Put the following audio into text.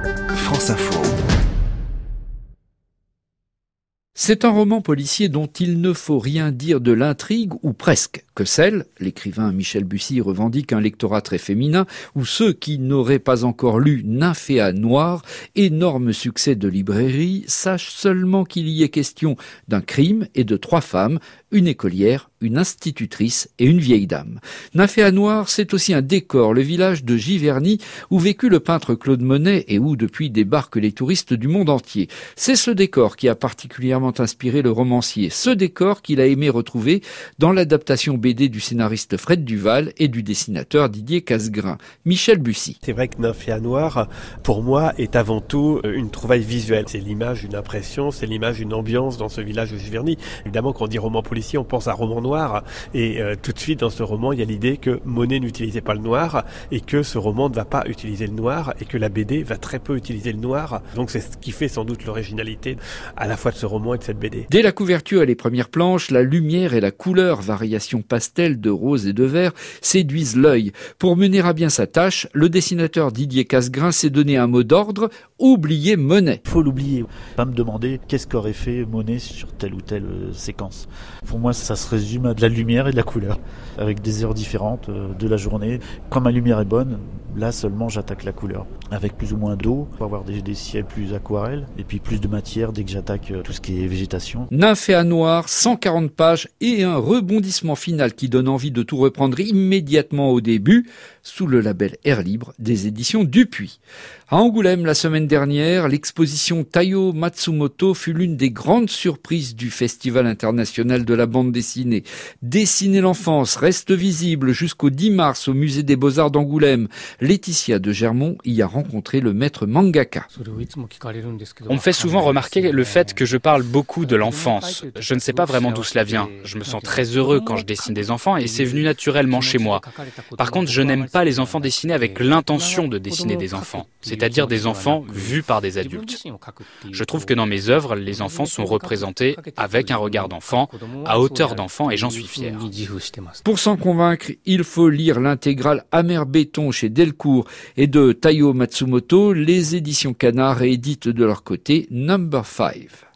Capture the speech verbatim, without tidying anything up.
France Info. C'est un roman policier dont il ne faut rien dire de l'intrigue, ou presque, que celle, l'écrivain Michel Bussy revendique un lectorat très féminin, où ceux qui n'auraient pas encore lu Nymphéa Noire, énorme succès de librairie, sachent seulement qu'il y est question d'un crime et de trois femmes, une écolière, une institutrice et une vieille dame. Nymphéa Noire, c'est aussi un décor, le village de Giverny, où vécut le peintre Claude Monet et où depuis débarquent les touristes du monde entier. C'est ce décor qui a particulièrement inspiré le romancier, ce décor qu'il a aimé retrouver dans l'adaptation B D du scénariste Fred Duval et du dessinateur Didier Casgrain. Michel Bussy. C'est vrai que Nymphéa Noire, pour moi, est avant tout une trouvaille visuelle. C'est l'image d'une impression, c'est l'image d'une ambiance dans ce village de Giverny. Évidemment, quand on dit roman policier, on pense à roman noir, et euh, tout de suite dans ce roman, il y a l'idée que Monet n'utilisait pas le noir, et que ce roman ne va pas utiliser le noir, et que la B D va très peu utiliser le noir. Donc c'est ce qui fait sans doute l'originalité à la fois de ce roman et de cette B D. Dès la couverture et les premières planches, la lumière et la couleur, variation pastel de rose et de vert, séduisent l'œil. Pour mener à bien sa tâche, le dessinateur Didier Casgrain s'est donné un mot d'ordre: oublier Monet. Il faut l'oublier. Pas me demander qu'est-ce qu'aurait fait Monet sur telle ou telle euh, séquence. Pour moi, ça se résume à de la lumière et de la couleur, avec des heures différentes euh, de la journée. Quand ma lumière est bonne, là seulement j'attaque la couleur. Avec plus ou moins d'eau, pour avoir des, des ciels plus aquarelles, et puis plus de matière dès que j'attaque euh, tout ce qui est végétation. Nymphéa Noire, cent quarante pages et un rebondissement final qui donne envie de tout reprendre immédiatement au début, sous le label Air Libre des éditions Dupuis. À Angoulême, la semaine dernière, l'exposition Taiyo Matsumoto fut l'une des grandes surprises du Festival international de la bande dessinée. Dessiner l'enfance reste visible jusqu'au dix mars au musée des Beaux-Arts d'Angoulême. Laetitia de Germont y a rencontré le maître mangaka. On me fait souvent remarquer le fait que je parle beaucoup de l'enfance. Je ne sais pas vraiment d'où cela vient. Je me sens très heureux quand je dessine des enfants et c'est venu naturellement chez moi. Par contre, je n'aime pas les enfants dessinés avec l'intention de dessiner des enfants, c'est-à-dire des enfants vus par des adultes. Je trouve que dans mes œuvres, les enfants sont représentés avec un regard d'enfant, à hauteur d'enfant, et j'en suis fier. Pour s'en convaincre, il faut lire l'intégrale Amer Béton chez Delcourt et de Taiyo Matsumoto. Les éditions Canard rééditent de leur côté Number five.